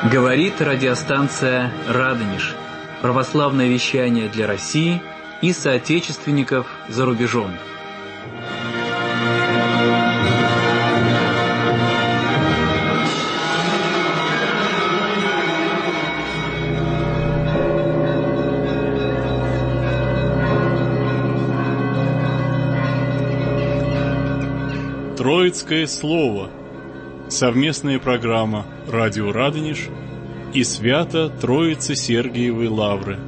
Говорит радиостанция «Радонеж». Православное вещание для России и соотечественников за рубежом. Троицкое слово. Совместная программа «Радио Радонеж» и Свято-Троицы Сергиевой Лавры.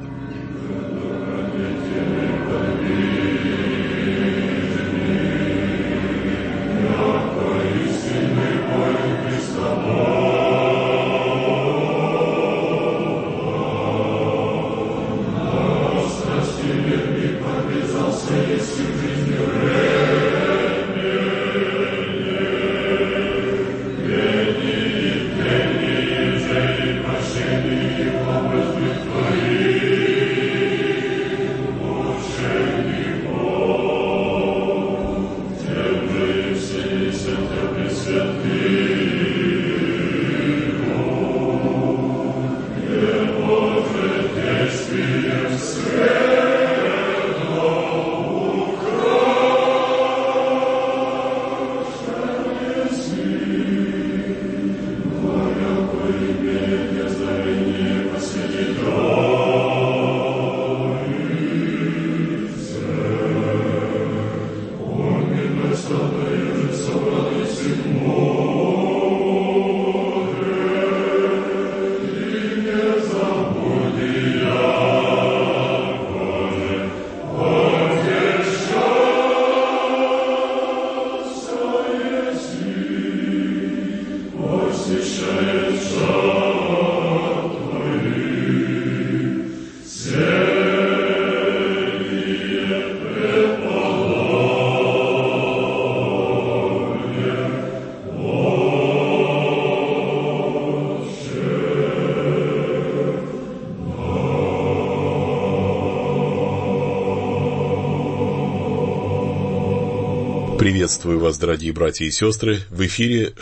Приветствую вас, дорогие братья и сестры. В эфире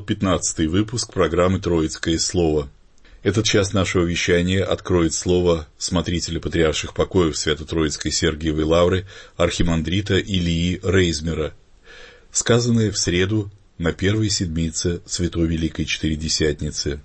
615 выпуск программы «Троицкое слово». Этот час нашего вещания откроет слово смотрителя патриарших покоев Свято-Троицкой Сергиевой Лавры архимандрита Илии Рейзмера, сказанное в среду на первой седмице Святой Великой Четыредесятницы.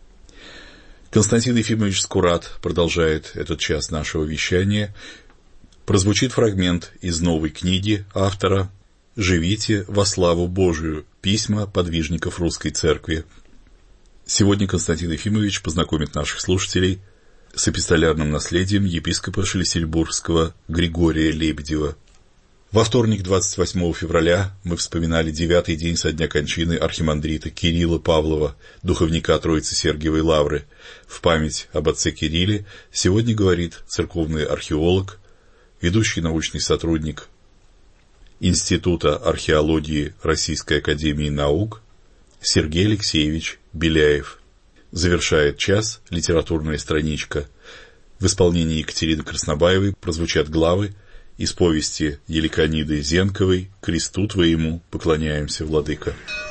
Константин Ефимович Скурат продолжает этот час нашего вещания. Прозвучит фрагмент из новой книги автора «Живите во славу Божию. Письма подвижников Русской Церкви». Сегодня Константин Ефимович познакомит наших слушателей с эпистолярным наследием епископа Шлиссельбургского Григория Лебедева. Во вторник, 28 февраля, мы вспоминали 9-й день со дня кончины архимандрита Кирилла Павлова, духовника Троицы Сергиевой Лавры. В память об отце Кирилле сегодня говорит церковный археолог, ведущий научный сотрудник Института археологии Российской академии наук Сергей Алексеевич Беляев. Завершает час литературная страничка. В исполнении Екатерины Краснобаевой прозвучат главы из повести Еликониды Зенковой «Кресту твоему поклоняемся, владыка».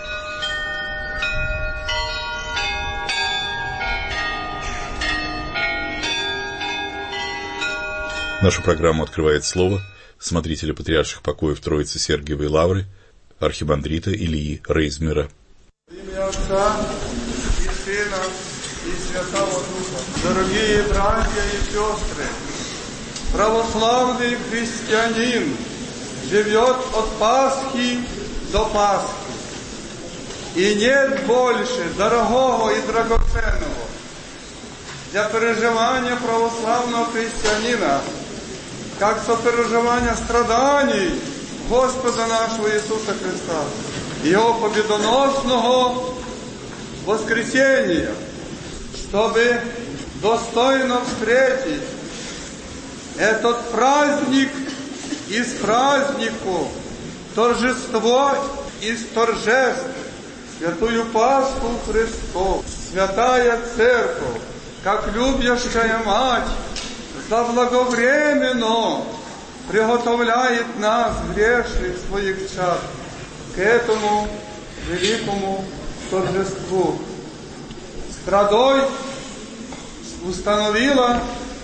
Нашу программу открывает слово смотрителя патриарших покоев Троицы Сергиевой Лавры архимандрита Илии Рейзмера. В имя Отца и Сына и Святого Духа. Дорогие братья и сестры, православный христианин живет от Пасхи до Пасхи. И нет больше дорогого и драгоценного для переживания православного христианина, как сопереживание страданий Господа нашего Иисуса Христа, Его победоносного воскресения, чтобы достойно встретить этот праздник из праздников, торжество из торжеств, святую Пасху Христов, святая Церковь, как любящая Мать, заблаговременно приготовляет нас, грешных своих чад, к этому великому торжеству. страдой установила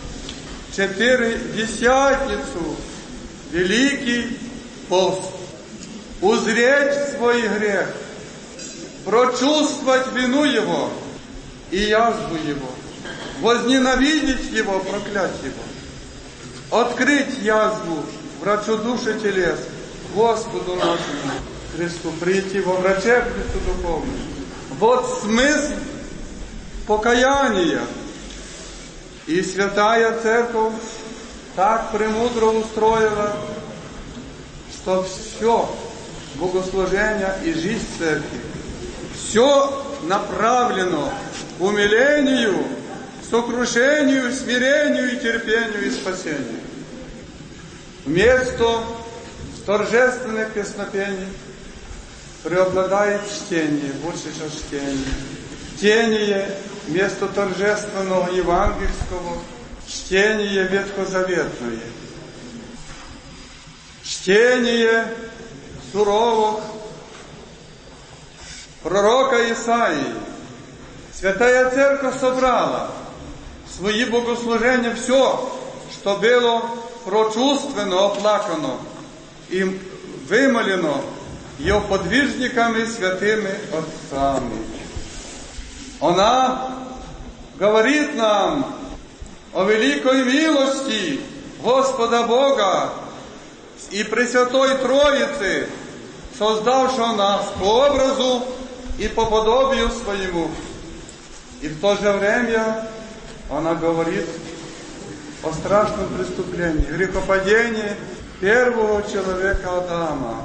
Четыредесятницу, Великий пост. Узреть свой грех, прочувствовать вину его и язву его, возненавидеть его, проклять его, открыть язву врачу души телес, Господу нашему Христу, прийти во врачебницу духовную. Вот смысл покаяния. И Святая Церковь так премудро устроила, что все богослужение и жизнь Церкви, все направлено к умилению, сокрушению, смирению и терпению и спасению. Вместо торжественных песнопений преобладает чтение, больше чтение. Чтение вместо торжественного евангельского, чтение ветхозаветное. Чтение суровых пророка Исаии. Святая Церковь собрала в свои богослужения все, что было прочувственно, оплакано и вымолено ее подвижниками, святыми отцами. Она говорит нам о великой милости Господа Бога и Пресвятой Троицы, создавшего нас по образу и по подобию своему. И в то же время она говорит о страшном преступлении, грехопадении первого человека Адама,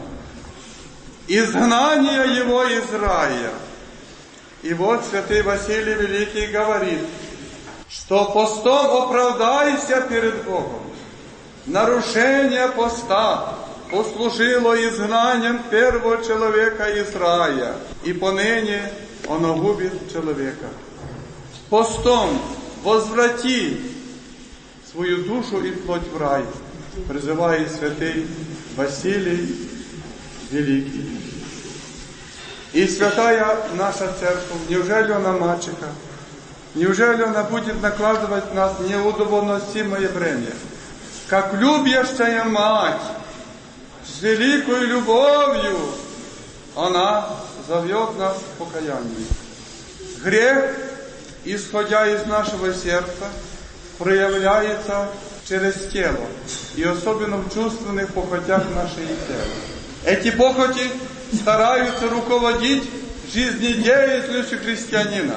изгнание его из рая. И вот святый Василий Великий говорит, что постом оправдайся перед Богом. Нарушение поста послужило изгнанием первого человека из рая, и поныне оно губит человека. Постом возврати свою душу и плоть в рай, призывает святый Василий Великий. И святая наша Церковь, неужели она мачеха? Неужели она будет накладывать на нас неудовоносимое бремя? Как любящая мать, с великой любовью, она зовет нас к покаянию. Грех, исходя из нашего сердца, проявляется через тело, и особенно в чувственных похотях нашего тела. Эти похоти стараются руководить жизнедеятельностью христианина.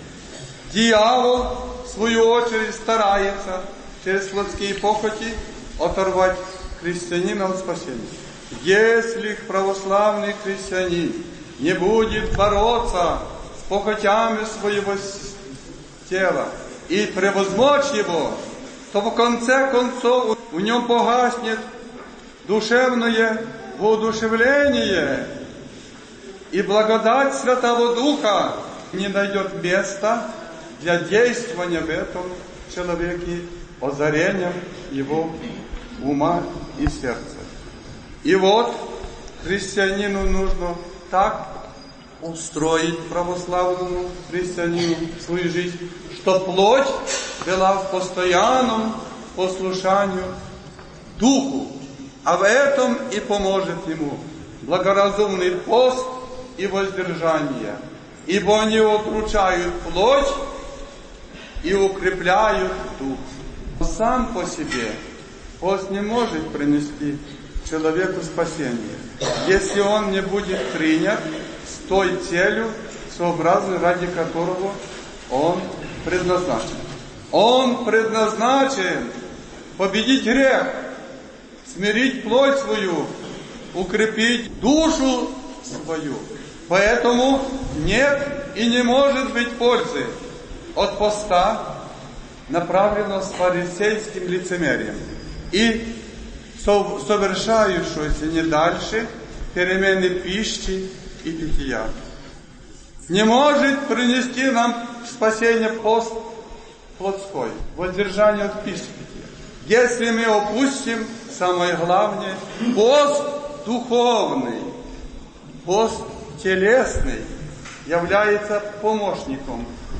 Дьявол, в свою очередь, старается через плотские похоти оторвать христианина от спасения. Если православный христианин не будет бороться с похотями своего тела и превозмочь его, то в конце концов в нем погаснет душевное воодушевление, и благодать Святого Духа не найдет места для действования в этом человеке озарением его ума и сердца. И вот христианину нужно так устроить, православному христианину, свою жизнь, что плоть была в постоянном послушанию Духу. А в этом и поможет ему благоразумный пост и воздержание, ибо они утручают плоть и укрепляют дух. Сам по себе пост не может принести человеку спасение, если он не будет принят с той целью, сообразно ради которого он предназначен. Он предназначен победить грех, смирить плоть свою, укрепить душу свою. Поэтому нет и не может быть пользы от поста, направленного с фарисейским лицемерием и совершающегося не дальше перемены пищи и питья. Не может принести нам спасение пост плотской, воздержание от пищи и питья. Если мы опустим самое главное, пост духовный, пост телесный является помощником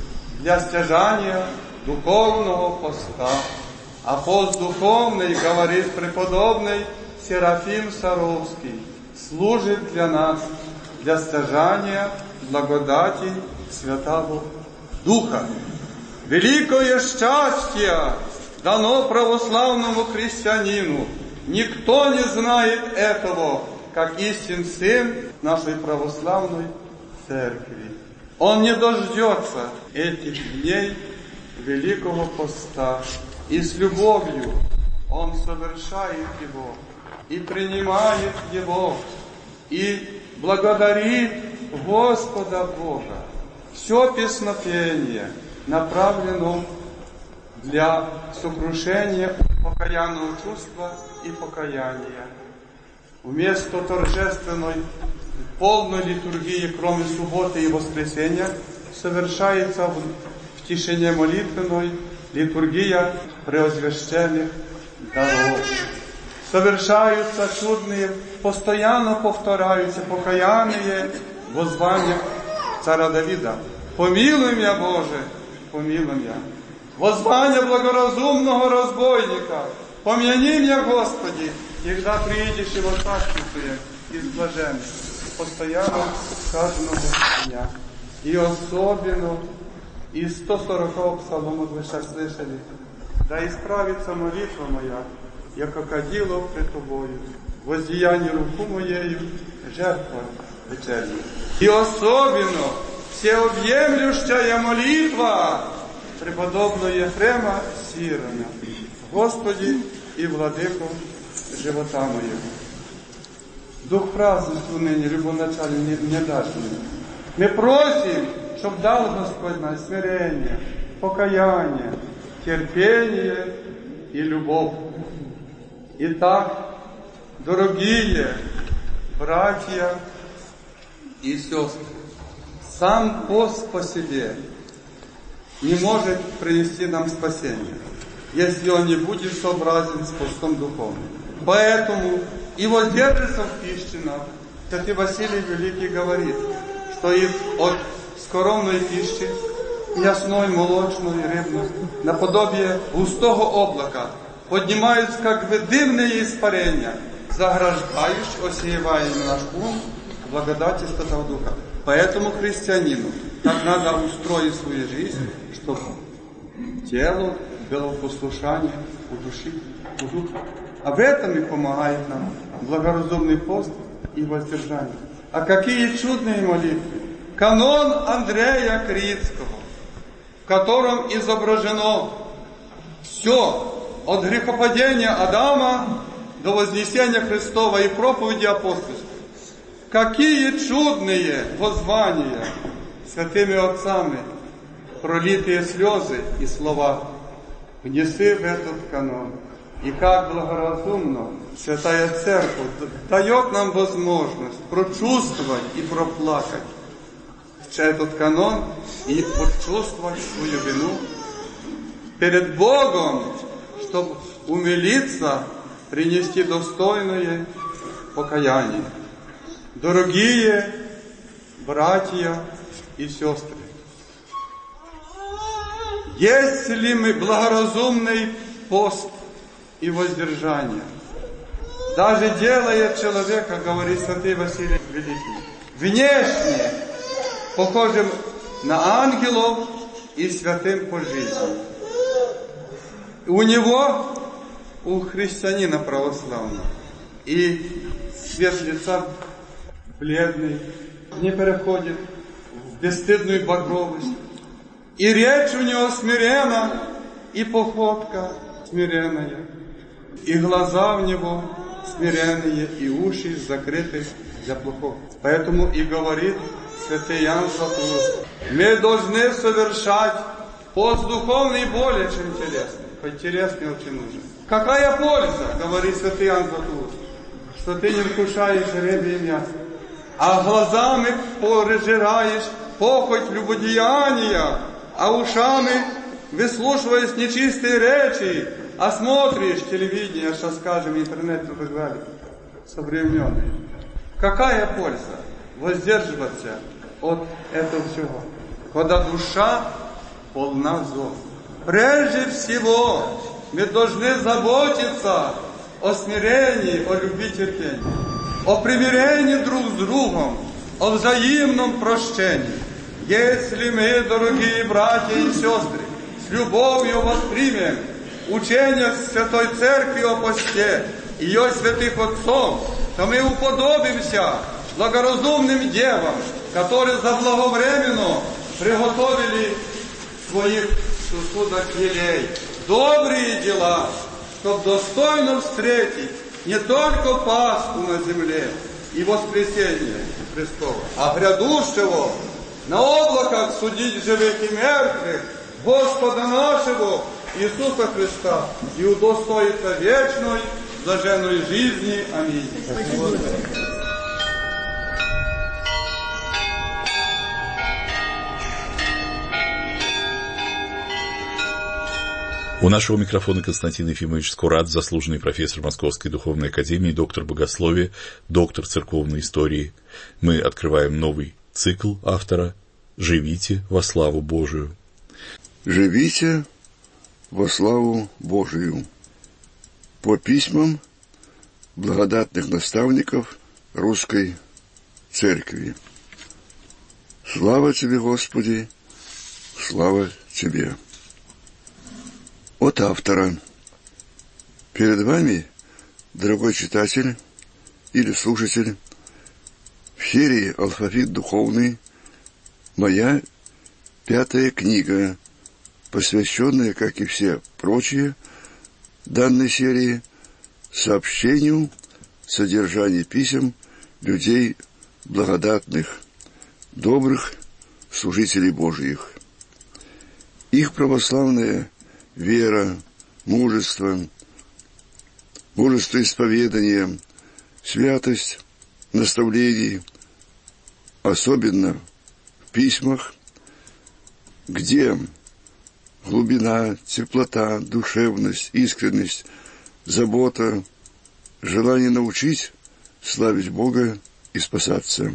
для стяжания духовного поста. А пост духовный, говорит преподобный Серафим Саровский, служит для нас, для стяжания благодати Святого Духа. Великое счастье дано православному христианину. Никто не знает этого, как истинный сын нашей православной церкви. Он не дождется этих дней Великого Поста, и с любовью он совершает его, и принимает его, и благодарит Господа Бога. Все песнопение направлено для сокрушения покаянного чувства и покаяния. Вместо торжественной полной литургии, кроме субботы и воскресенья, совершается в тишине молитвенной литургия преосвященных даров. Совершаются чудные, постоянно повторяются покаянные воззвания царя Давида. «Помилуй меня, Боже, помилуй меня». Воззвание благоразумного разбойника. «Помяни меня, Господи, когда приедешь его царствие из блаженных». Постоянно каждого дня. И особенно из 140-го псалма вы сейчас слышали. «Да исправится молитва моя, яко кадило пред тобою, воздеяние руку моею, жертва вечерняя». И особенно всеобъемлющая молитва преподобного Ефрема Сирина. «Господи и владыко живота моего». Дух празднеству ныне, любоначальный, не дашь мне. Мы просим, чтобы дал Господь нам смирение, покаяние, терпение и любовь. Итак, дорогие братья и сестры, сам пост по себе не может принести нам спасение, если он не будет сообразен с постом духовным. Поэтому и воздержится в пище нам. Святый Василий Великий говорит, что и от скоромной пищи, мясной, молочной, рыбной, наподобие густого облака, поднимаются как бы дымные испарения, заграждающие, осеиваемый наш ум благодати Святого Духа. Поэтому христианину так надо устроить свою жизнь, чтобы тело было послушание у души, у духа. А в этом и помогает нам благоразумный пост и воздержание. А какие чудные молитвы! Канон Андрея Критского, в котором изображено все от грехопадения Адама до вознесения Христова и проповеди апостольской. Какие чудные воззвания святыми отцами, пролитые слезы и слова внеси в этот канон. И как благоразумно Святая Церковь дает нам возможность прочувствовать и проплакать этот канон и почувствовать свою вину перед Богом, чтобы умилиться, принести достойное покаяние. Дорогие братья и сестры, если мы благоразумный пост и воздержание, даже делает человека, говорит святый Василий Великий, внешне похожим на ангелов и святым по жизни. У него, у христианина православного, и цвет лица бледный, не переходит в бесстыдную багровость, и речь у него смиренна, и походка смиренная, и глаза у него смиренные, и уши закрыты для плохого. Поэтому и говорит святый Иоанн Златоуст, мы должны совершать пост духовный более, чем телесный, хоть телесный очень нужен. Какая польза, говорит святый Иоанн Златоуст, что ты не вкушаешь рыбы и мясо, а глазами пожираешь похоть любодеяния, а ушами выслушиваешь нечистые речи, а смотришь телевидение, что скажем, интернет и так далее, современные. Какая польза воздерживаться от этого всего, когда душа полна зол. Прежде всего, мы должны заботиться о смирении, о любви, терпении, о примирении друг с другом, о взаимном прощении. Если мы, дорогие братья и сестры, с любовью воспримем учение Святой Церкви о посте и ее святых отцов, то мы уподобимся благоразумным девам, которые заблаговременно приготовили в своих сосудах елей добрые дела, чтобы достойно встретить не только Пасху на земле и воскресение Христово, а грядущего на облаках судить живых и мертвых Господа нашего Иисуса Христа и удостоиться вечной блаженной жизни. Аминь. У нашего микрофона Константин Ефимович Скурат, заслуженный профессор Московской духовной академии, доктор богословия, доктор церковной истории. Мы открываем новый цикл автора «Живите во славу Божию». «Живите во славу Божию» по письмам благодатных наставников Русской Церкви. Слава Тебе, Господи, слава Тебе. От автора. Перед вами, дорогой читатель или слушатель, в серии «Алфавит духовный» моя 5-я книга, посвященная, как и все прочие данной серии, сообщению содержания писем людей благодатных, добрых служителей Божьих. Их православная вера, мужество исповедания, святость наставлений, особенно в письмах, где глубина, теплота, душевность, искренность, забота, желание научить славить Бога и спасаться.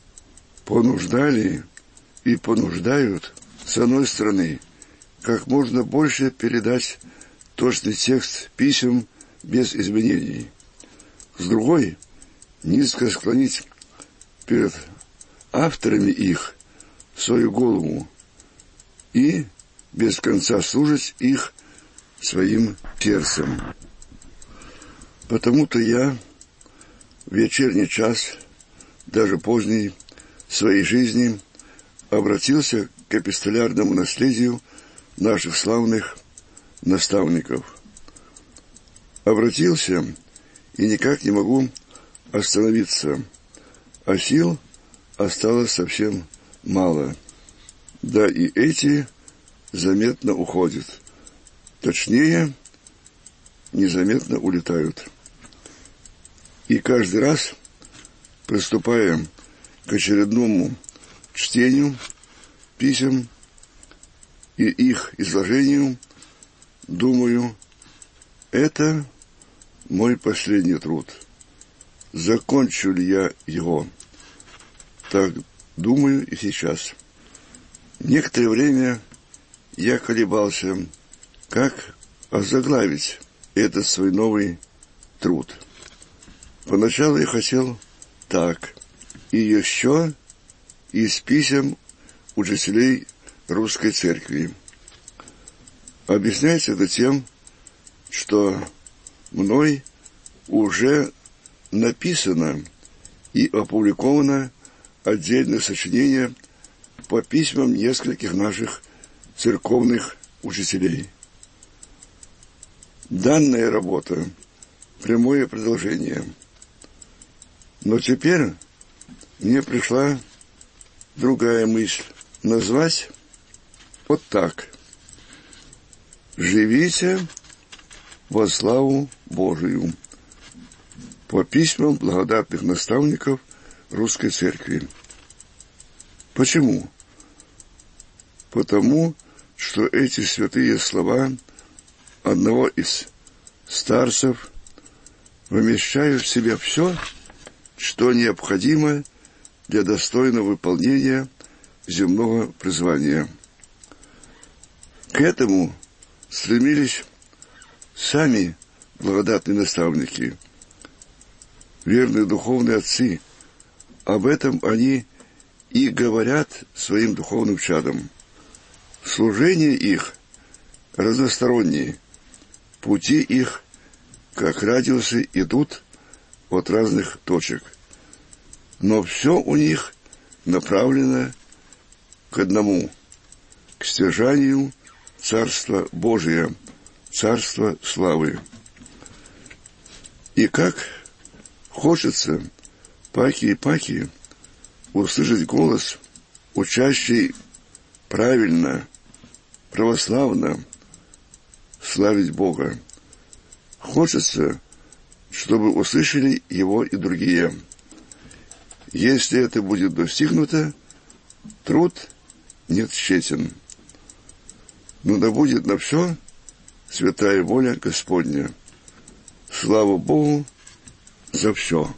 Понуждали и понуждают, с одной стороны, как можно больше передать точный текст писем без изменений. С другой, низко склонить перед авторами их свою голову и без конца служить их своим сердцем. Потому-то я в вечерний час, даже поздний, своей жизни обратился к эпистолярному наследию наших славных наставников. Обратился и никак не могу остановиться, а сил осталось совсем мало. Да и эти заметно уходят. Точнее, незаметно улетают. И каждый раз, приступая к очередному чтению писем и их изложению, думаю, это мой последний труд. Закончу ли я его? Так думаю и сейчас. Некоторое время я колебался, как озаглавить этот свой новый труд. Поначалу я хотел так: и еще из писем учителей Русской Церкви. Объясняется это тем, что мной уже написано и опубликовано отдельное сочинение по письмам нескольких наших церковных учителей. Данная работа – прямое продолжение. Но теперь мне пришла другая мысль – назвать вот так: «Живите во славу Божию» по письмам благодатных наставников Русской Церкви. Почему? Потому что эти святые слова одного из старцев вмещают в себя все, что необходимо для достойного выполнения земного призвания. К этому стремились сами благодатные наставники, верные духовные отцы. Об этом они и говорят своим духовным чадам. Служение их разностороннее, пути их, как радиусы, идут от разных точек. Но все у них направлено к одному, к стяжанию Царства Божия, Царства славы. И как хочется паки услышать голос, учащий правильно, православно славить Бога. Хочется, чтобы услышали его и другие. Если это будет достигнуто, труд не тщетен. Но да будет на все святая воля Господня. Слава Богу за все.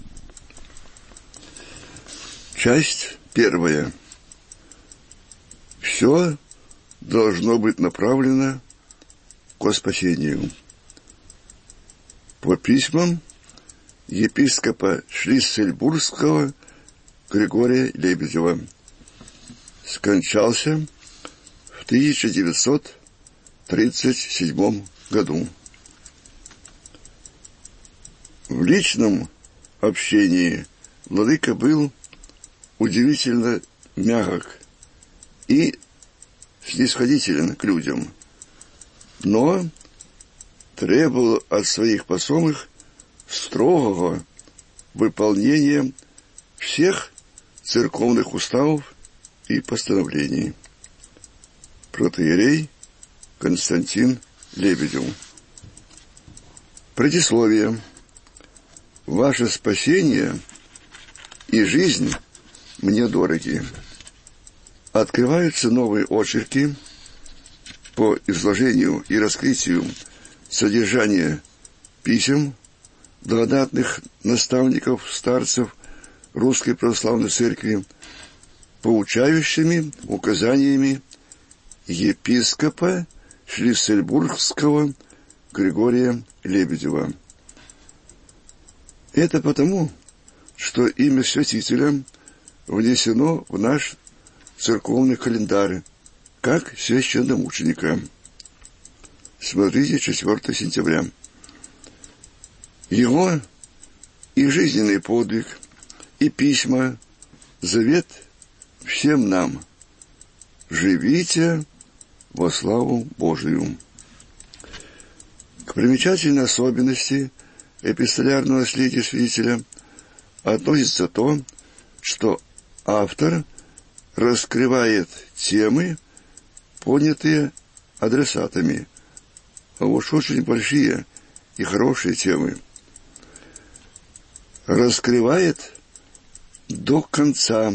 Часть 1. Все должно быть направлено к спасению. По письмам епископа Шлиссельбургского Григория Лебедева. Скончался в 1937 году. В личном общении владыка был удивительно мягок и снисходителен к людям, но требовал от своих посомых строгого выполнения всех церковных уставов и постановлений. Протоиерей Константин Лебедев. Предисловие. Ваше спасение и жизнь мне дороги. Открываются новые очерки по изложению и раскрытию содержания писем благодатных наставников, старцев Русской Православной Церкви, поучающими указаниями епископа Шлиссельбургского Григория Лебедева. Это потому, что имя святителя внесено в наш церковный календарь как священномученика. Смотрите 4 сентября. Его и жизненный подвиг, и письма, завет всем нам. Живите во славу Божию. К примечательной особенности эпистолярного наследия святителя относится то, что автор раскрывает темы, понятые адресатами, а уж очень большие и хорошие темы. Раскрывает до конца,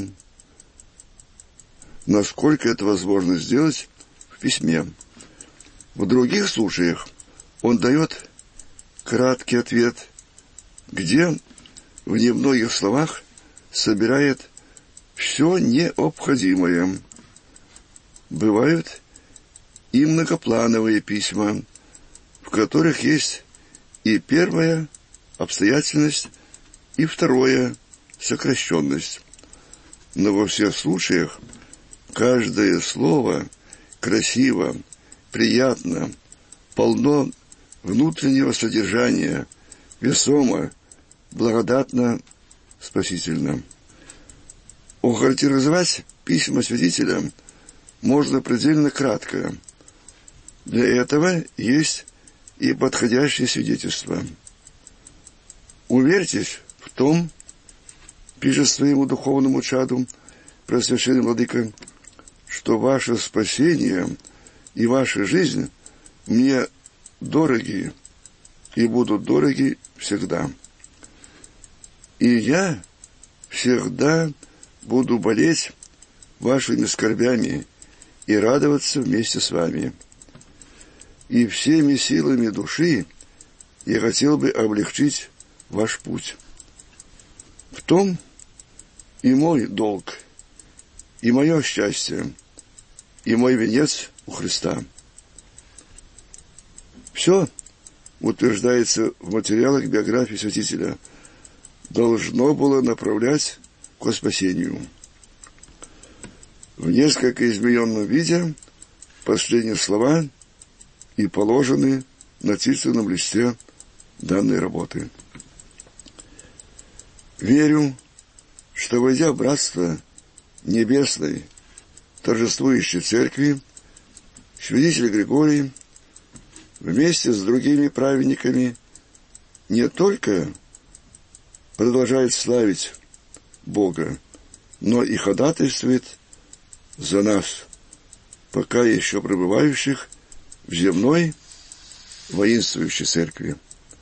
насколько это возможно сделать в письме. В других случаях он дает краткий ответ, где в немногих словах собирает все необходимое. Бывают и многоплановые письма, в которых есть и первая обстоятельность, и второе сокращенность. Но во всех случаях каждое слово красиво, приятно, полно внутреннего содержания, весомо, благодатно, спасительно. Охарактеризовать письма святителя можно предельно кратко. Для этого есть и подходящие свидетельства. Уверьтесь в том, пишет своему духовному чаду Преосвященный Владыка, что ваше спасение и ваша жизнь мне дороги и будут дороги всегда. И я всегда буду болеть вашими скорбями и радоваться вместе с вами. И всеми силами души я хотел бы облегчить ваш путь. В том и мой долг, и мое счастье, и мой венец у Христа. Все утверждается в материалах биографии святителя, должно было направлять к спасению. В несколько измененном виде последние слова и положены на титульном листе данной работы. Верю, что, войдя в братство небесной торжествующей церкви, святитель Григорий вместе с другими праведниками не только продолжает славить Бога, но и ходатайствует за нас, пока еще пребывающих в земной воинствующей церкви.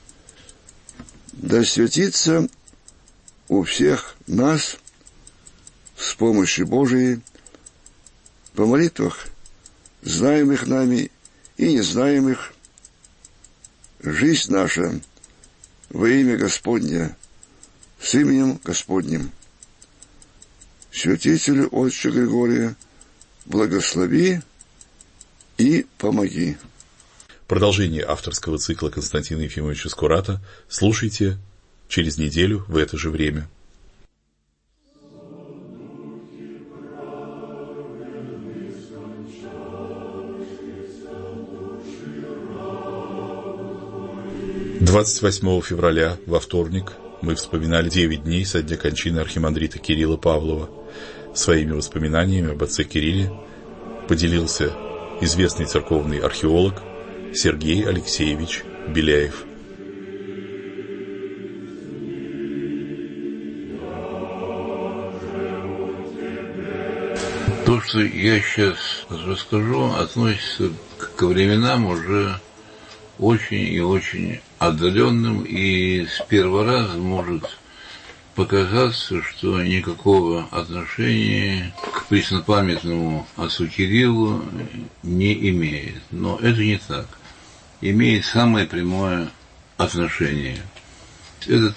Да святится у всех нас с помощью Божией по молитвах, знаемых нами и незнаемых, жизнь наша во имя Господня, с именем Господним. Святителю Отче Григория, благослови и помоги. Продолжение авторского цикла Константина Ефимовича Скурата слушайте через неделю в это же время. — 28 февраля, во вторник, мы вспоминали 9 дней со дня кончины архимандрита Кирилла Павлова. Своими воспоминаниями об отце Кирилле поделился известный церковный археолог Сергей Алексеевич Беляев. То, что я сейчас расскажу, относится к временам уже очень и очень отдаленным, и с первого раза может показаться, что никакого отношения к преснопамятному отцу Кириллу не имеет. Но это не так. Имеет самое прямое отношение. Это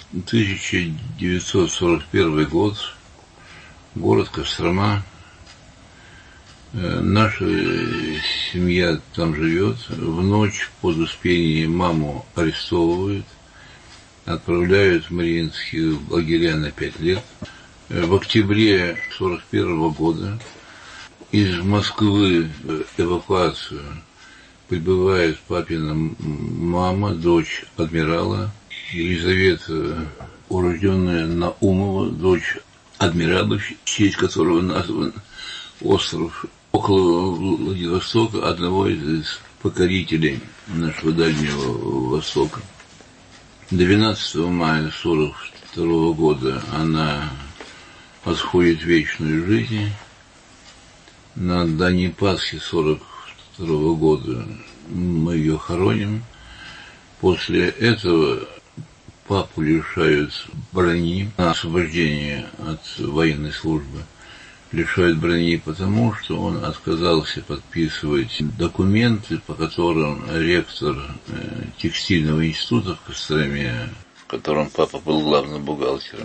1941 год, город Кострома. Наша семья там живет. В ночь под Успение маму арестовывают, отправляют в Мариинские лагеря на 5 лет. В октябре 1941 года из Москвы в эвакуацию прибывает папина мама, дочь адмирала, Елизавета, урожденная Наумова, дочь адмирала, в честь которого назван остров около Владивостока, одного из покорителей нашего Дальнего Востока. 12 мая 1942 года она отходит в вечную жизнь. На Дани Пасхи 1942 года мы ее хороним. После этого папу лишают брони на освобождение от военной службы. Лишают брони потому, что он отказался подписывать документы, по которым ректор текстильного института в Костроме, в котором папа был главным бухгалтером,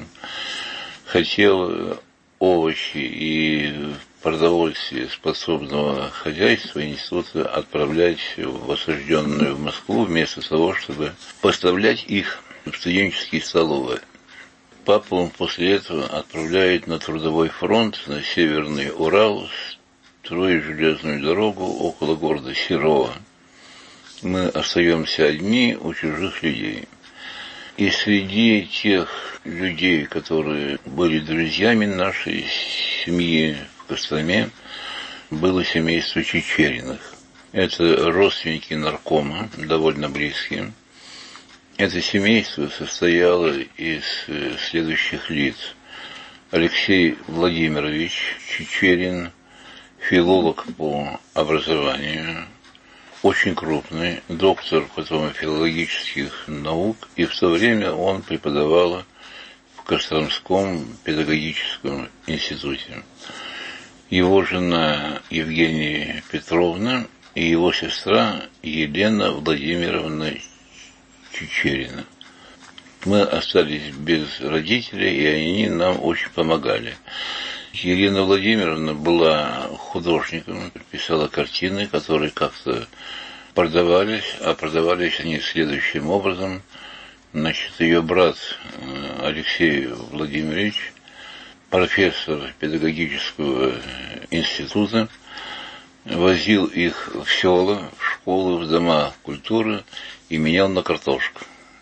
хотел овощи и продовольствие способного хозяйства института отправлять в осажденную Москву, вместо того, чтобы поставлять их в студенческие столовые. Папу после этого отправляют на трудовой фронт, на Северный Урал, строить железную дорогу около города Серова. Мы остаемся одни у чужих людей. И среди тех людей, которые были друзьями нашей семьи в Костроме, было семейство Чичериных. Это родственники наркома, довольно близкие. Это семейство состояло из следующих лиц. Алексей Владимирович Чичерин, филолог по образованию, очень крупный, доктор потом филологических наук, и в то время он преподавал в Костромском педагогическом институте. Его жена Евгения Петровна и его сестра Елена Владимировна Чичерина. Мы остались без родителей, и они нам очень помогали. Елена Владимировна была художником, писала картины, которые как-то продавались они следующим образом. Значит, ее брат Алексей Владимирович, профессор педагогического института, возил их в села, в школы, в дома культуры и менял на картошку.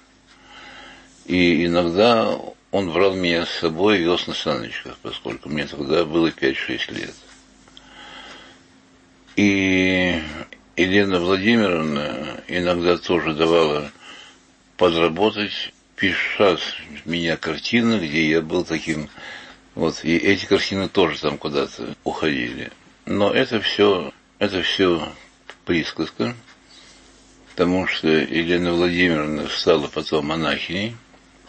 И иногда он брал меня с собой, вез на саночках, поскольку мне тогда было 5-6 лет. И Елена Владимировна иногда тоже давала подработать, пиша с меня картины, где я был таким. Вот, и эти картины тоже там куда-то уходили. Но это все присказка, потому что Елена Владимировна стала потом монахиней,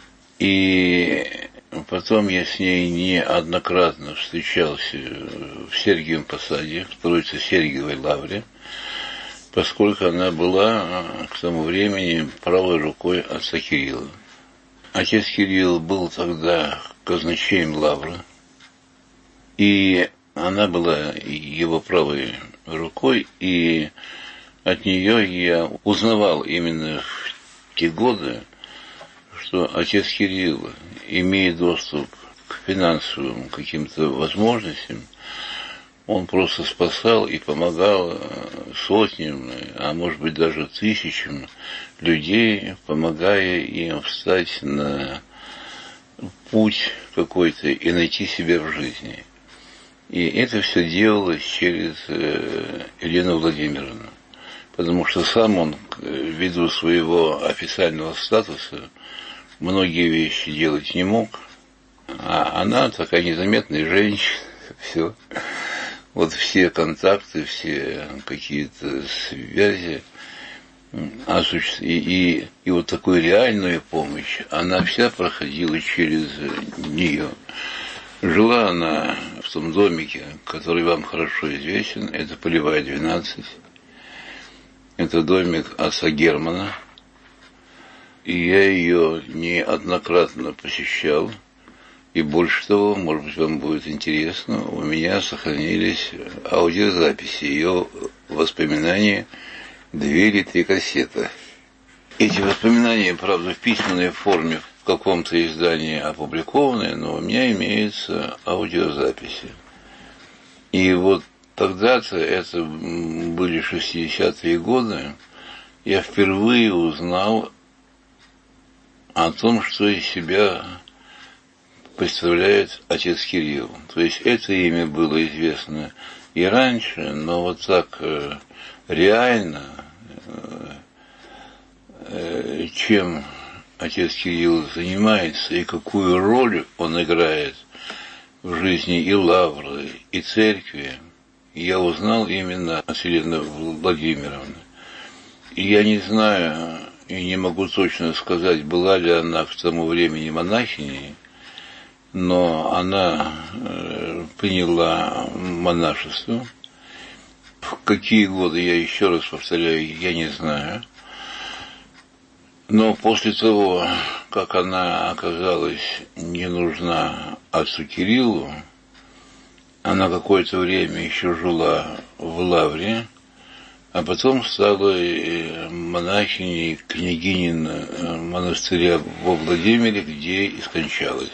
и потом я с ней неоднократно встречался в Сергиевом Посаде, в Троице-Сергиевой лавре, поскольку она была к тому времени правой рукой отца Кирилла. Отец Кирилл был тогда казначеем лавры, и она была его правой рукой, и от нее я узнавал именно в те годы, что отец Кирилл, имея доступ к финансовым каким-то возможностям, он просто спасал и помогал сотням, а может быть даже тысячам людей, помогая им встать на путь какой-то и найти себя в жизни. И это все делалось через Елену Владимировну, потому что сам он, ввиду своего официального статуса, многие вещи делать не мог, а она такая незаметная женщина, все. Вот все контакты, все какие-то связи, и вот такую реальную помощь, она вся проходила через нее. Жила она в том домике, который вам хорошо известен, это Полевая, 12. Это домик отца Германа. И я ее неоднократно посещал. И больше того, может быть, вам будет интересно, у меня сохранились аудиозаписи, ее воспоминания, 2 или 3 кассеты. Эти воспоминания, правда, в письменной форме в каком-то издании опубликованы, но у меня имеются аудиозаписи. И вот тогда-то, это были 60-е годы, я впервые узнал о том, что из себя представляет отец Кирилл. То есть это имя было известно и раньше, но вот так реально, чем отец Кирилл занимается и какую роль он играет в жизни и лавры, и церкви, я узнал именно от Елены Владимировны. И я не знаю и не могу точно сказать, была ли она к тому времени монахиней, но она приняла монашество. В какие годы, я еще раз повторяю, я не знаю. Но после того, как она оказалась не нужна отцу Кириллу, она какое-то время еще жила в лавре, а потом стала монахиней княгинин монастыря во Владимире, где и скончалась.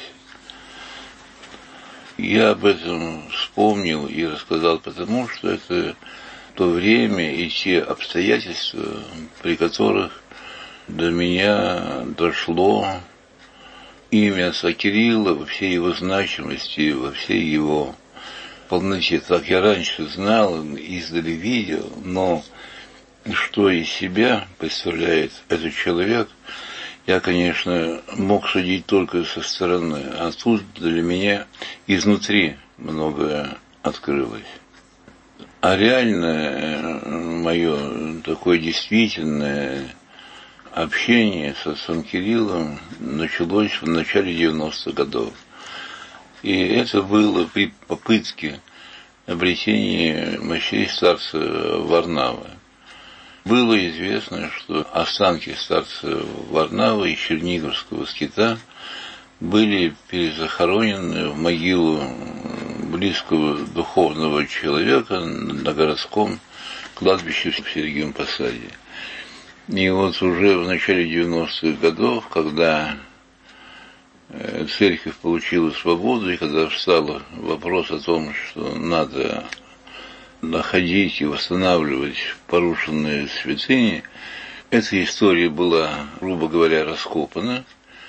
Я об этом вспомнил и рассказал, потому что это то время и те обстоятельства, при которых до меня дошло имя отца Кирилла во всей его значимости, во всей его полноте. Так я раньше знал, издали видел, но что из себя представляет этот человек, я, конечно, мог судить только со стороны, а тут для меня изнутри многое открылось. А реальное мое такое действительное общение с отцом Кириллом началось в начале 90-х годов. И это было при попытке обретения мощей старца Варнавы. Было известно, что останки старца Варнавы и Черниговского скита были перезахоронены в могилу близкого духовного человека на городском кладбище в Сергиевом Посаде. И вот уже в начале 90-х годов, когда церковь получила свободу, и когда встал вопрос о том, что надо находить и восстанавливать порушенные святыни, эта история была, грубо говоря, раскопана,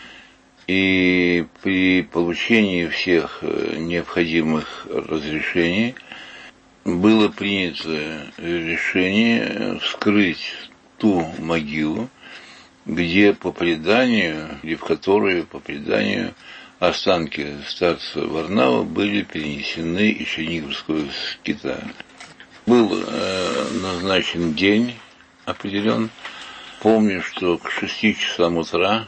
и при получении всех необходимых разрешений было принято решение вскрыть ту могилу, где по преданию, или в которой по преданию останки старца Варнава были перенесены из Черниговского скита. Был назначен день определен. Помню, что к 6 часам утра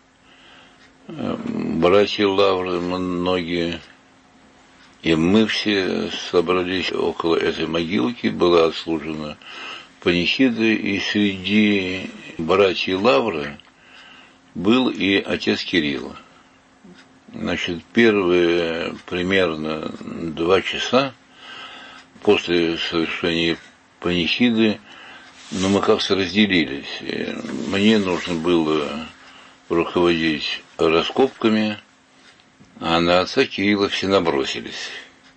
братья Лавры многие, и мы все собрались около этой могилки, была отслужена панихида, и среди братьев Лавры был и отец Кирилл. Значит, первые примерно 2 часа после совершения панихиды, мы как-то разделились. Мне нужно было руководить раскопками, а на отца Кирилла все набросились.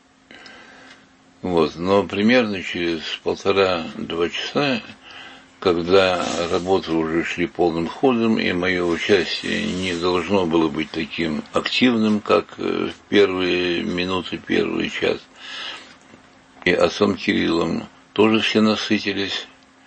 Вот. Но примерно через 1,5-2 часа, когда работы уже шли полным ходом, и мое участие не должно было быть таким активным, как в первые минуты, первый час, и отцом Кириллом тоже все насытились,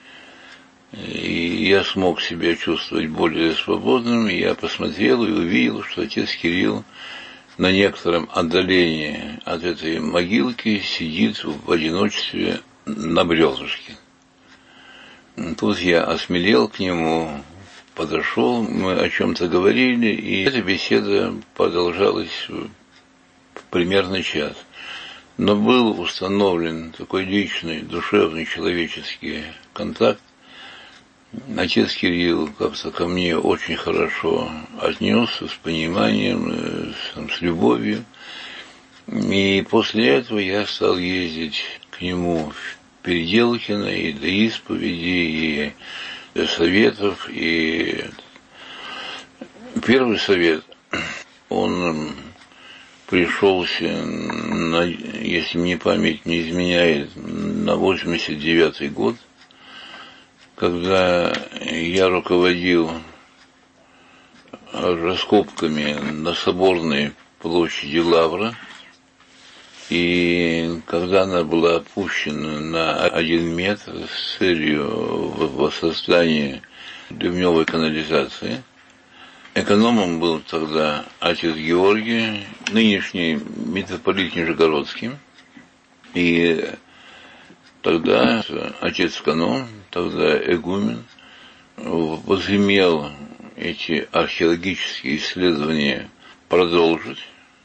и я смог себя чувствовать более свободным, и я посмотрел и увидел, что отец Кирилл на некотором отдалении от этой могилки сидит в одиночестве на бревнышке. Тут я осмелел к нему, подошел, мы о чем-то говорили, и эта беседа продолжалась примерно час. Но был установлен такой личный, душевный, человеческий контакт. Отец Кирилл как-то ко мне очень хорошо отнесся, с пониманием, с любовью. И после этого я стал ездить к нему в Переделкино и до исповеди, и до советов. И первый совет, он пришелся, если мне память не изменяет, на 89-й год, когда я руководил раскопками на Соборной площади Лавра, и когда она была опущена на 1 метр с целью воссоздания ливневой канализации, экономом был тогда отец Георгий, нынешний митрополит Нижегородский, и тогда отец-эконом, тогда игумен, возымел эти археологические исследования продолжить,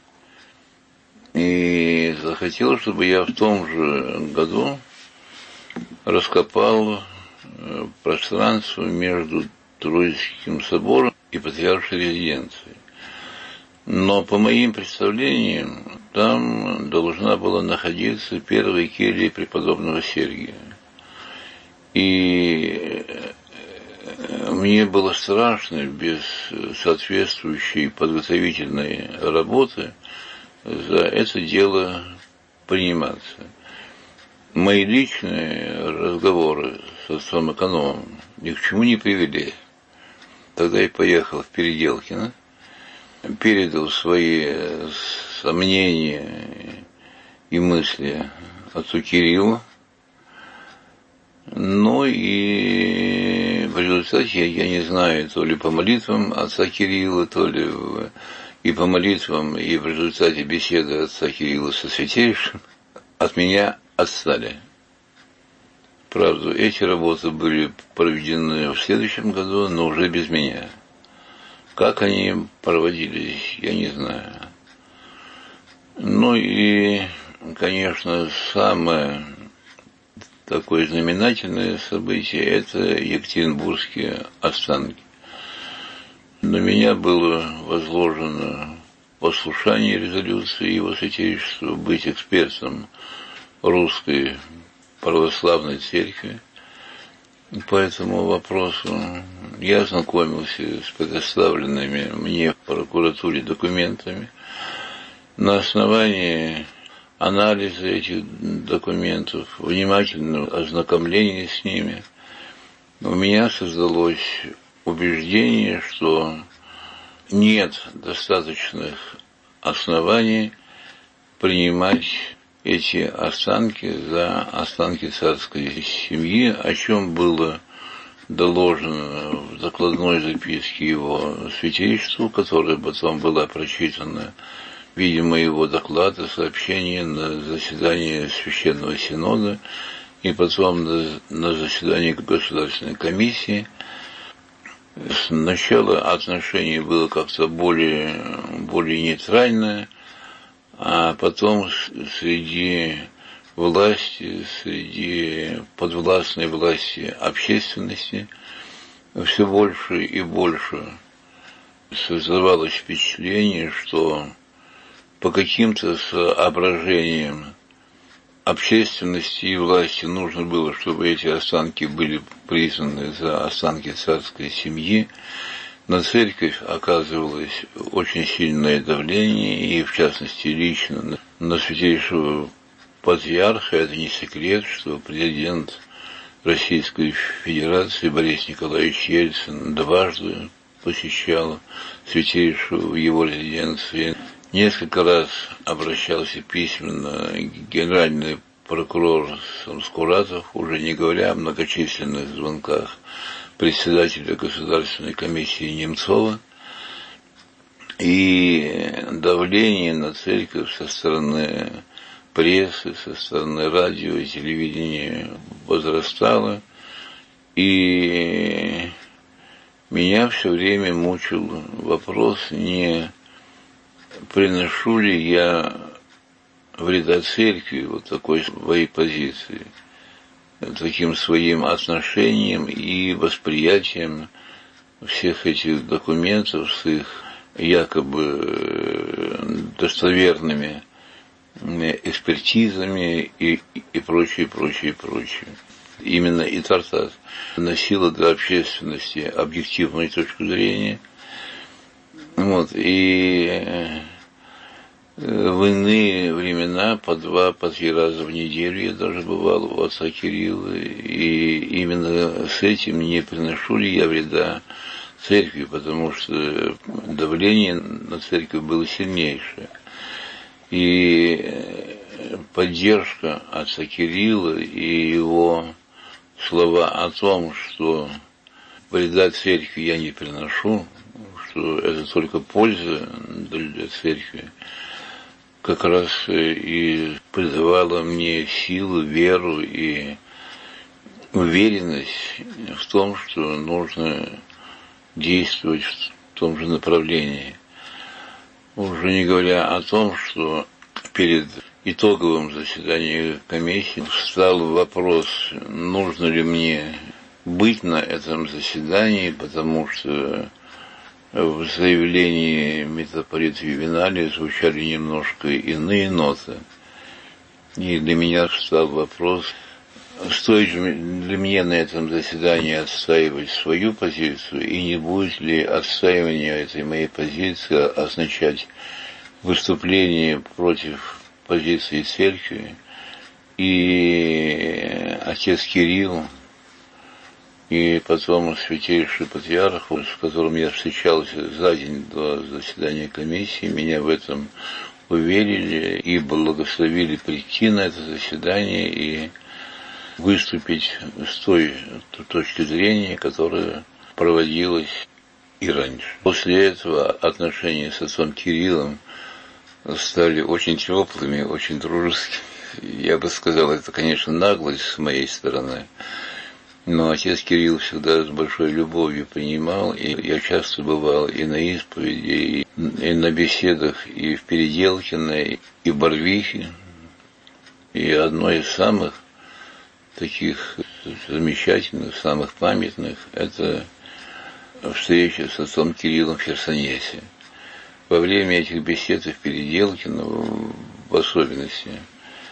и захотел, чтобы я в том же году раскопал пространство между Троицким собором и Патриаршей резиденцией. Но по моим представлениям, там должна была находиться первая келья преподобного Сергия. И мне было страшно без соответствующей подготовительной работы за это дело приниматься. Мои личные разговоры с отцом-экономом ни к чему не привели. Тогда я поехал в Переделкино, передал свои сомнения и мысли отцу Кириллу, но и в результате, я не знаю, то ли по молитвам отца Кирилла, то ли и по молитвам, и в результате беседы отца Кирилла со святейшим, от меня отстали. Правда, эти работы были проведены в следующем году, но уже без меня. Как они проводились, я не знаю. Ну и, конечно, самое такое знаменательное событие – это Екатеринбургские останки. На меня было возложено послушание резолюции Его Святейшества быть экспертом русской православной церкви. По этому вопросу я ознакомился с предоставленными мне в прокуратуре документами. На основании анализа этих документов, внимательного ознакомления с ними, у меня создалось убеждение, что нет достаточных оснований принимать эти останки за останки царской семьи, о чем было доложено в докладной записке его святейшеству, которая потом была прочитана, видимо, его доклада, сообщение на заседании Священного Синода и потом на заседании Государственной комиссии. Сначала отношение было как-то более нейтральное, а потом среди власти, среди подвластной власти общественности все больше и больше создавалось впечатление, что по каким-то соображениям общественности и власти нужно было, чтобы эти останки были признаны за останки царской семьи. На церковь оказывалось очень сильное давление, и в частности лично на святейшего патриарха. Это не секрет, что президент Российской Федерации Борис Николаевич Ельцин дважды посещал святейшего в его резиденции. Несколько раз обращался письменно генеральный прокурор Скуратов, уже не говоря о многочисленных звонках председателя Государственной комиссии Немцова. И давление на церковь со стороны прессы, со стороны радио и телевидения возрастало. И меня все время мучил вопрос, не приношу ли я вреда церкви вот такой своей позиции, таким своим отношением и восприятием всех этих документов с их якобы достоверными экспертизами и прочее. Именно и Тартас носила для общественности объективную точку зрения. Вот, и в иные времена по 2-3 раза в неделю я даже бывал у отца Кирилла, и именно с этим не приношу ли я вреда церкви, потому что давление на церковь было сильнейшее. И поддержка отца Кирилла и его слова о том, что вреда церкви я не приношу, что это только польза для церкви, как раз и придавала мне силу, веру и уверенность в том, что нужно действовать в том же направлении. Уже не говоря о том, что перед итоговым заседанием комиссии встал вопрос, нужно ли мне быть на этом заседании, потому что в заявлении митрополита Ювеналия звучали немножко иные ноты. И для меня встал вопрос, стоит ли мне на этом заседании отстаивать свою позицию, и не будет ли отстаивание этой моей позиции означать выступление против позиции церкви. И отец Кирилл, и потом святейший патриарх, с которым я встречался за день до заседания комиссии, меня в этом уверили и благословили прийти на это заседание и выступить с той точки зрения, которая проводилась и раньше. После этого отношения с отцом Кириллом стали очень теплыми, очень дружескими. Я бы сказал, это, конечно, наглость с моей стороны. Но отец Кирилл всегда с большой любовью принимал, и я часто бывал и на исповеди, и на беседах, и в Переделкино, и в Барвихе. И одно из самых таких замечательных, самых памятных, это встреча с отцом Кириллом в Херсонесе. Во время этих бесед в Переделкино, в особенности,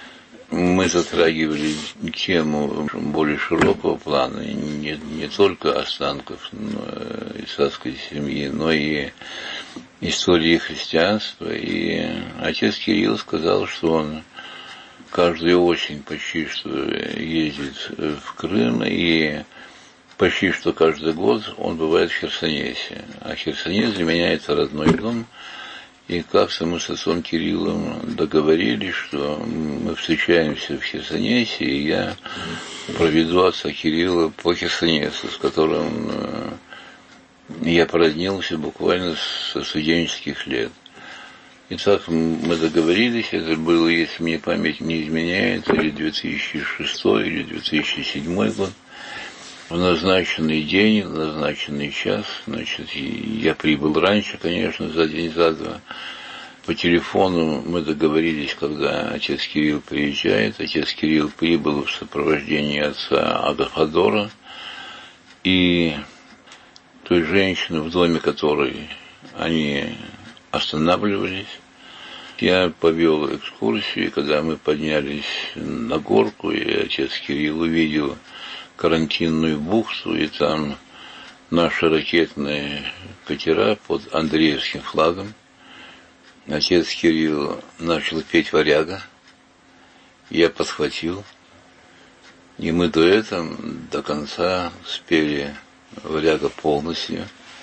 мы затрагивали тему более широкого плана, не только останков царской семьи, но и истории христианства. И отец Кирилл сказал, что он каждую осень почти что ездит в Крым, и почти что каждый год он бывает в Херсонесе. А Херсонес для меня это родной дом. И как-то мы с отцом Кириллом договорились, что мы встречаемся в Херсонесе, и я проведу отца Кирилла по Херсонесу, с которым я породнился буквально со студенческих лет. И так мы договорились, это было, если мне память не изменяет, или 2006, или 2007 год. В назначенный день, в назначенный час, значит, я прибыл раньше, конечно, за день, за два. По телефону мы договорились, когда отец Кирилл приезжает. Отец Кирилл прибыл в сопровождении отца Агафадора и той женщины, в доме которой они останавливались. Я повел экскурсию, когда мы поднялись на горку, и отец Кирилл увидел карантинную бухту, и там наши ракетные катера под Андреевским флагом. Отец Кирилл начал петь «Варяга», я подхватил, и мы дуэтом до конца спели «Варяга» полностью.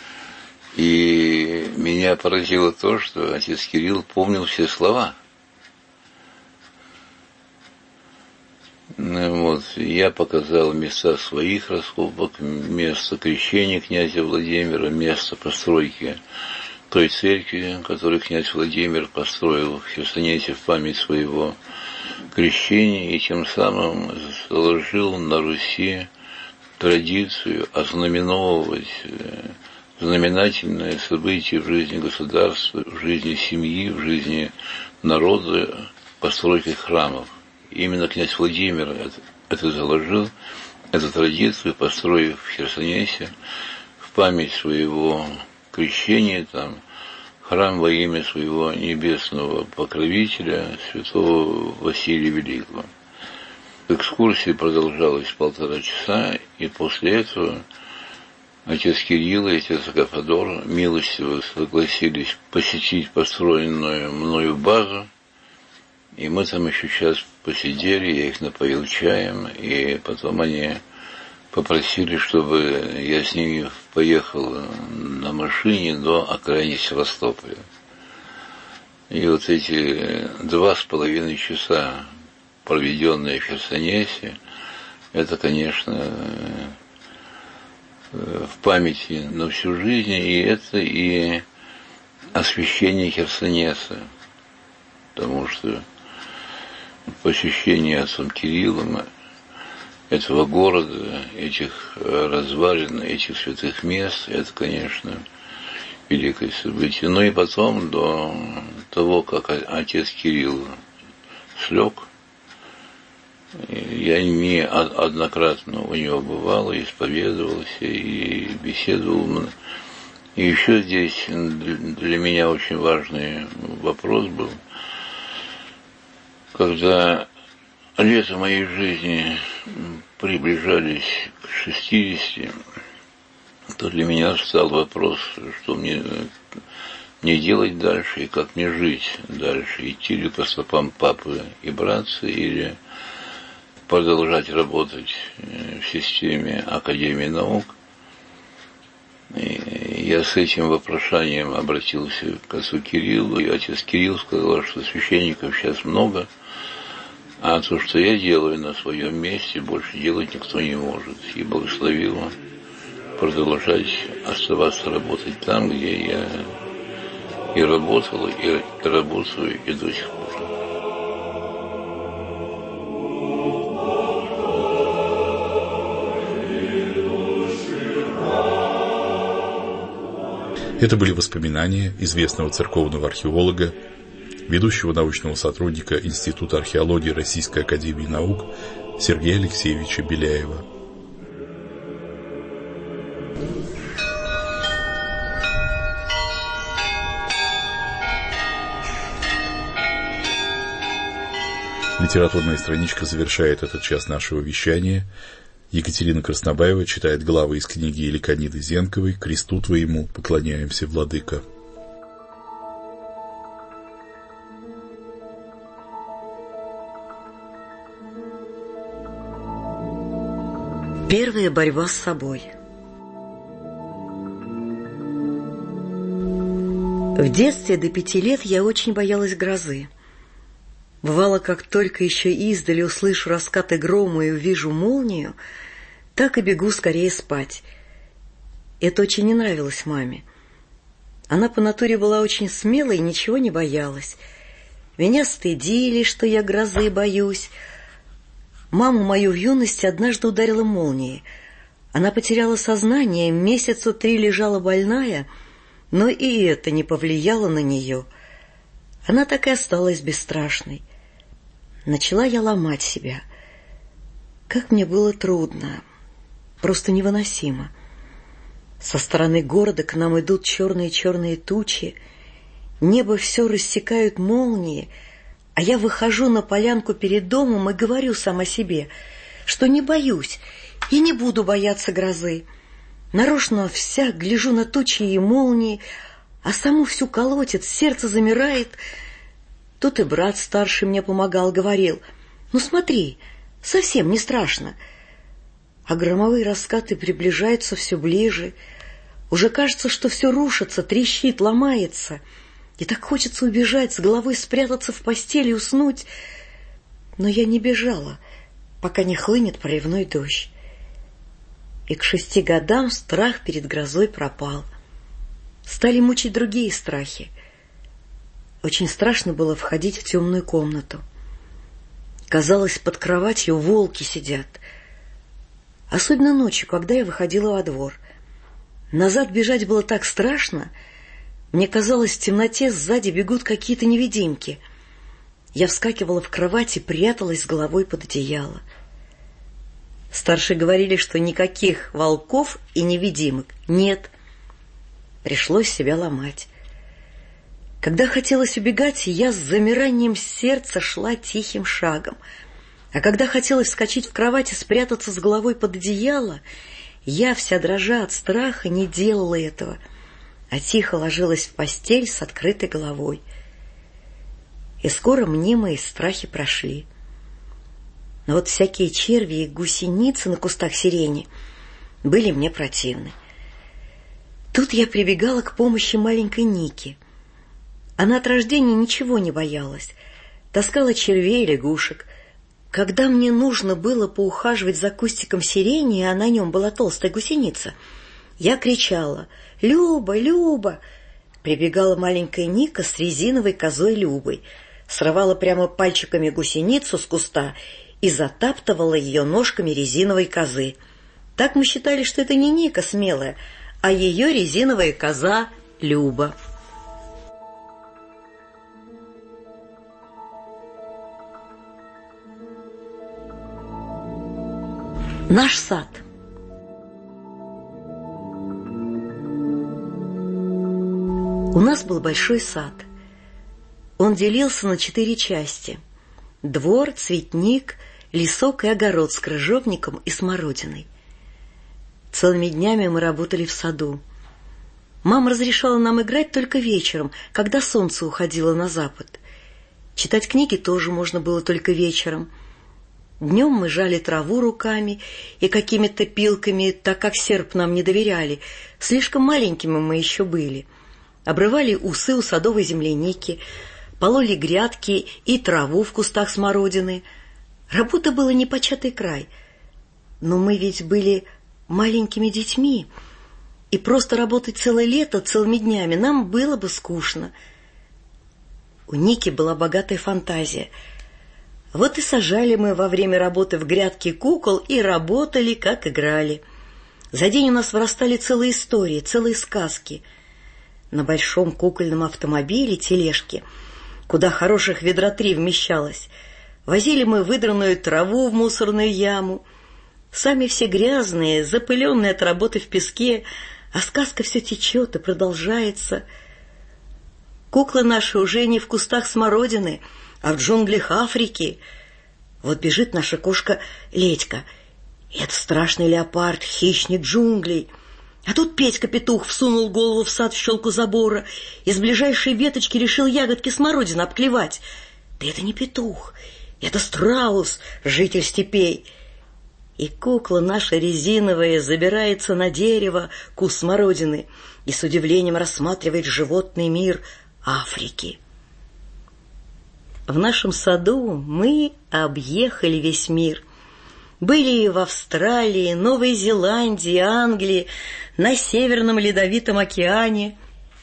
И меня поразило то, что отец Кирилл помнил все слова. Вот, я показал места своих раскопок, место крещения князя Владимира, место постройки той церкви, которую князь Владимир построил в Херсонесе в память своего крещения, и тем самым заложил на Руси традицию ознаменовывать знаменательные события в жизни государства, в жизни семьи, в жизни народа постройкой храмов. Именно князь Владимир это заложил, эту традицию, построив в Херсонесе в память своего крещения, там, храм во имя своего небесного покровителя, святого Василия Великого. Экскурсия продолжалась 1,5 часа, и после этого отец Кирилл и отец Агафадор милостиво согласились посетить построенную мною базу, и мы там еще час посидели, я их напоил чаем, и потом они попросили, чтобы я с ними поехал на машине до окраины Севастополя. И вот эти 2,5 часа, проведенные в Херсонесе, это, конечно, в памяти на всю жизнь, и это и освящение Херсонеса, потому что посещение отцом Кириллом этого города, этих развалин, этих святых мест, это, конечно, великое событие. Ну и потом, до того, как отец Кирилл слег, я неоднократно у него бывал, исповедовался и беседовал. И еще здесь для меня очень важный вопрос был, когда лета моей жизни приближались к 60, то для меня стал вопрос, что мне делать дальше и как мне жить дальше, идти ли по стопам папы и братца, или продолжать работать в системе Академии наук. И я с этим вопрошанием обратился к отцу Кириллу, и отец Кирилл сказал, что священников сейчас много, а то, что я делаю на своем месте, больше делать никто не может. И благословил продолжать оставаться работать там, где я и работал, и работаю, и до сих пор. Это были воспоминания известного церковного археолога, ведущего научного сотрудника Института археологии Российской академии наук Сергея Алексеевича Беляева. Литературная страничка завершает этот час нашего вещания. Екатерина Краснобаева читает главы из книги Еликониды Зенковой «Кресту твоему поклоняемся, владыка». Первая борьба с собой. В детстве до 5 лет я очень боялась грозы. Бывало, как только еще издали услышу раскаты грома и увижу молнию, так и бегу скорее спать. Это очень не нравилось маме. Она по натуре была очень смелой и ничего не боялась. Меня стыдили, что я грозы боюсь. Маму мою в юности однажды ударила молнией. Она потеряла сознание, 3 месяца лежала больная, но и это не повлияло на нее. Она так и осталась бесстрашной. Начала я ломать себя. Как мне было трудно, просто невыносимо. Со стороны города к нам идут черные-черные тучи, небо все рассекают молнии, а я выхожу на полянку перед домом и говорю сама себе, что не боюсь и не буду бояться грозы. Нарочно вся гляжу на тучи и молнии, а саму всю колотит, сердце замирает. Тут и брат старший мне помогал, говорил: «Ну смотри, совсем не страшно». А громовые раскаты приближаются все ближе. Уже кажется, что все рушится, трещит, ломается. И так хочется убежать, с головой спрятаться в постели и уснуть. Но я не бежала, пока не хлынет проливной дождь. И к 6 годам страх перед грозой пропал. Стали мучить другие страхи. Очень страшно было входить в темную комнату. Казалось, под кроватью волки сидят. Особенно ночью, когда я выходила во двор. Назад бежать было так страшно. Мне казалось, в темноте сзади бегут какие-то невидимки. Я вскакивала в кровать и пряталась с головой под одеяло. Старшие говорили, что никаких волков и невидимок нет. Пришлось себя ломать. Когда хотелось убегать, я с замиранием сердца шла тихим шагом. А когда хотелось вскочить в кровать и спрятаться с головой под одеяло, я, вся дрожа от страха, не делала этого, а тихо ложилась в постель с открытой головой. И скоро мнимые страхи прошли. Но вот всякие черви и гусеницы на кустах сирени были мне противны. Тут я прибегала к помощи маленькой Ники. Она от рождения ничего не боялась, таскала червей и лягушек. Когда мне нужно было поухаживать за кустиком сирени, а на нем была толстая гусеница, я кричала: «Люба, Люба!» Прибегала маленькая Ника с резиновой козой Любой, срывала прямо пальчиками гусеницу с куста и затаптывала ее ножками резиновой козы. Так мы считали, что это не Ника смелая, а ее резиновая коза Люба. Наш сад. У нас был большой сад. Он делился на 4 части: двор, цветник, лесок и огород с крыжовником и смородиной. Целыми днями мы работали в саду. Мама разрешала нам играть только вечером, когда солнце уходило на запад. Читать книги тоже можно было только вечером. Днем мы жали траву руками и какими-то пилками, так как серп нам не доверяли. Слишком маленькими мы еще были. Обрывали усы у садовой земляники, пололи грядки и траву в кустах смородины. Работа была непочатый край. Но мы ведь были маленькими детьми, и просто работать целое лето целыми днями нам было бы скучно. У Ники была богатая фантазия. Вот и сажали мы во время работы в грядке кукол и работали, как играли. За день у нас вырастали целые истории, целые сказки. На большом кукольном автомобиле, тележке, куда хороших ведра 3 вмещалось, возили мы выдранную траву в мусорную яму. Сами все грязные, запыленные от работы в песке, а сказка все течет и продолжается. Куклы наши уже не в кустах смородины, а в джунглях Африки. Вот бежит наша кошка Ледька. Это страшный леопард, хищник джунглей. А тут Петька-петух всунул голову в сад в щелку забора, из ближайшей веточки решил ягодки смородины обклевать. Да это не петух, это страус, житель степей. И кукла наша резиновая забирается на дерево, кус смородины, и с удивлением рассматривает животный мир Африки. В нашем саду мы объехали весь мир. Были в Австралии, Новой Зеландии, Англии, на Северном Ледовитом океане.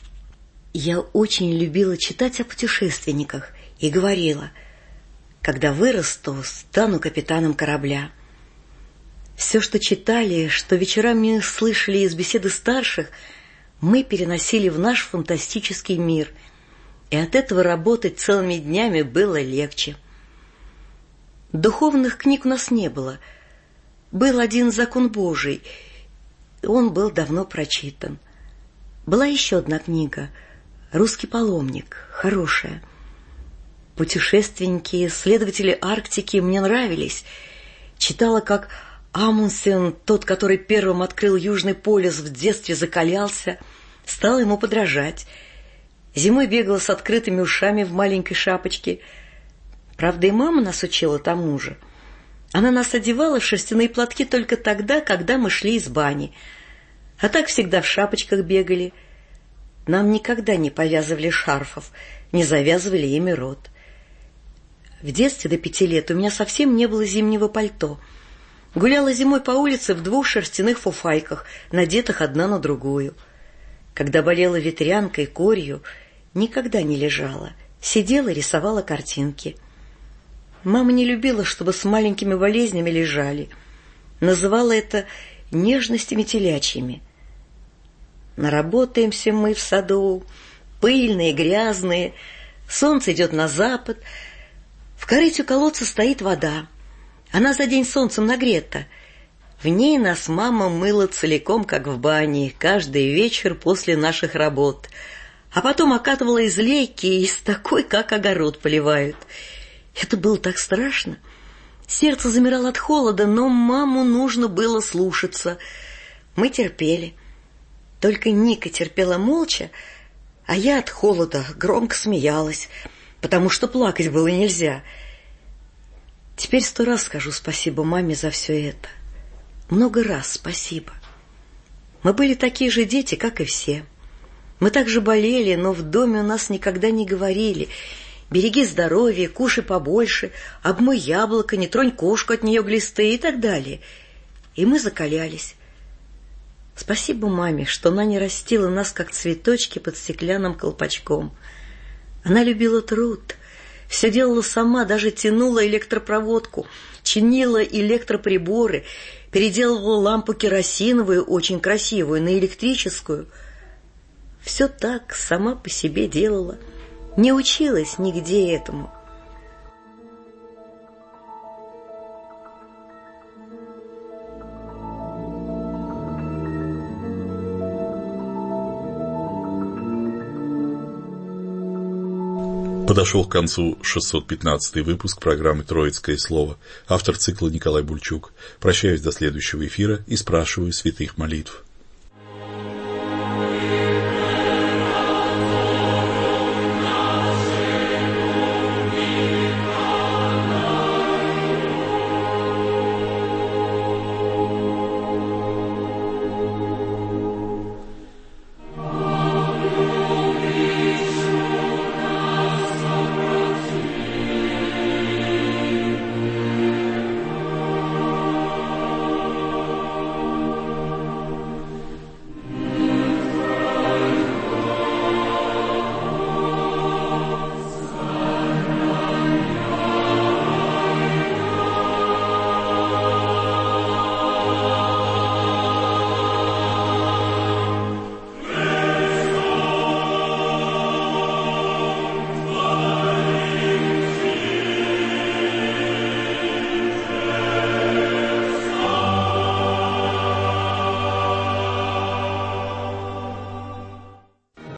Я очень любила читать о путешественниках и говорила: когда вырасту, стану капитаном корабля. Все, что читали, что вечерами слышали из беседы старших, мы переносили в наш фантастический мир, и от этого работать целыми днями было легче. Духовных книг у нас не было. Был один закон Божий, он был давно прочитан. Была еще одна книга «Русский паломник», хорошая. Путешественники, исследователи Арктики мне нравились. Читала, как Амундсен, тот, который первым открыл Южный полюс, в детстве закалялся, стал ему подражать. Зимой бегала с открытыми ушами в маленькой шапочке. Правда, и мама нас учила тому же. Она нас одевала в шерстяные платки только тогда, когда мы шли из бани. А так всегда в шапочках бегали. Нам никогда не повязывали шарфов, не завязывали ими рот. В детстве до 5 лет у меня совсем не было зимнего пальто. Гуляла зимой по улице в 2 шерстяных фуфайках, надетых одна на другую. Когда болела ветрянкой, корью, никогда не лежала. Сидела и рисовала картинки. Мама не любила, чтобы с маленькими болезнями лежали. Называла это нежностями телячьими. Наработаемся мы в саду, пыльные, грязные. Солнце идет на запад. В корыте у колодца стоит вода. Она за день солнцем нагрета. В ней нас мама мыла целиком, как в бане, каждый вечер после наших работ. А потом окатывала из лейки и с такой, как огород поливают. Это было так страшно. Сердце замирало от холода, но маму нужно было слушаться. Мы терпели. Только Ника терпела молча, а я от холода громко смеялась, потому что плакать было нельзя. Теперь 100 раз скажу спасибо маме за все это. Много раз спасибо. Мы были такие же дети, как и все. Мы также болели, но в доме у нас никогда не говорили: береги здоровье, кушай побольше, обмой яблоко, не тронь кошку, от нее глисты и так далее. И мы закалялись. Спасибо маме, что она не растила нас, как цветочки под стеклянным колпачком. Она любила труд, все делала сама, даже тянула электропроводку, чинила электроприборы, переделывала лампу керосиновую, очень красивую, на электрическую. Все так сама по себе делала, не училась нигде этому. Подошел к концу 615-й выпуск программы «Троицкое слово». Автор цикла Николай Бульчук. Прощаюсь до следующего эфира и спрашиваю святых молитв.